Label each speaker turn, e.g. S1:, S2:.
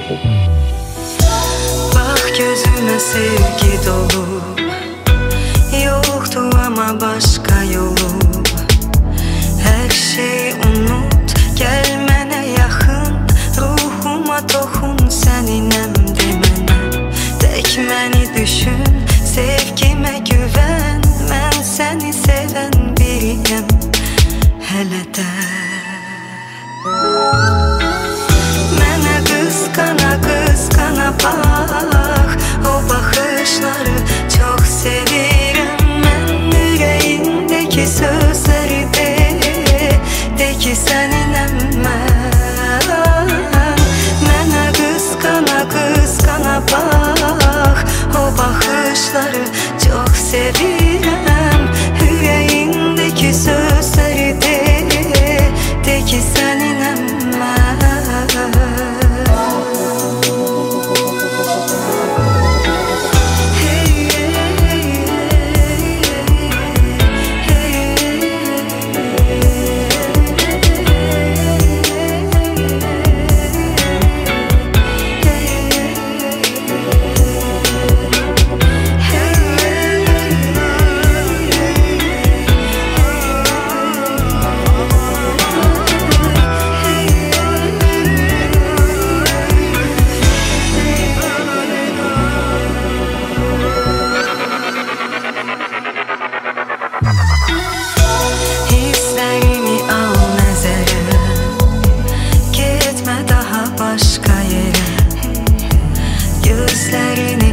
S1: Bak gözüme sevgi dolu, yoktu ama başka yolu. Her şeyi unut, gel mənə yaxın, ruhuma toxun, səninəm demənə. Tək məni düşün, sevgimə güvən, mən səni sevən biriyəm hələ də. Mənə qısqana qısqana bax, o baxışları çox sevirəm mən. Ürəyindəki sözləri de ki səninəm mən. Mənə qısqana qısqana bax, o baxışları çox sevirəm. Ürəyindəki sözləri de ki səninəm mən. Hislərimi al nəzərə, getmə daha başqa yerə. Gözlərini